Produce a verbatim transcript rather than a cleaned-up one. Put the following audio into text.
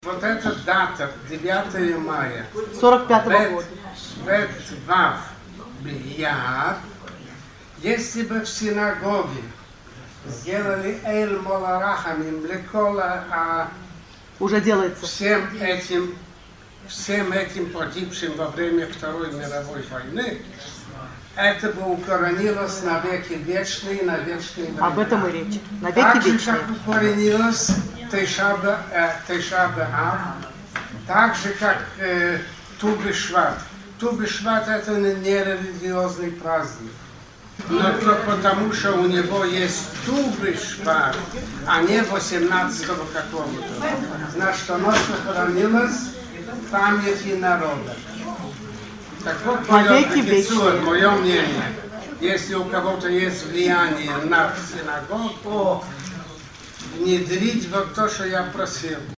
Вот эта дата, девятое мая, сорок пятого года. Бет Вав Бияр, если бы в синагоге сделали Эль Моларахамим Лекола, а Уже делается. всем этим, всем этим погибшим во время Второй мировой войны, это бы укоренилось на веки вечные, на вечные времена. Об этом и речь. На веки Так же, вечные. как укоренилось Тейша б'Ав, так же, как э, Ту б'Шват. Ту б'Шват — это не религиозный праздник, но то потому, что у него есть Ту б'Шват, а не восемнадцатого какого-то. Значит, оно сохранилось в памяти народа. Так вот, мое, Акицур, мое мнение, если у кого-то есть влияние на синагогу, внедрить вот то, что я просил.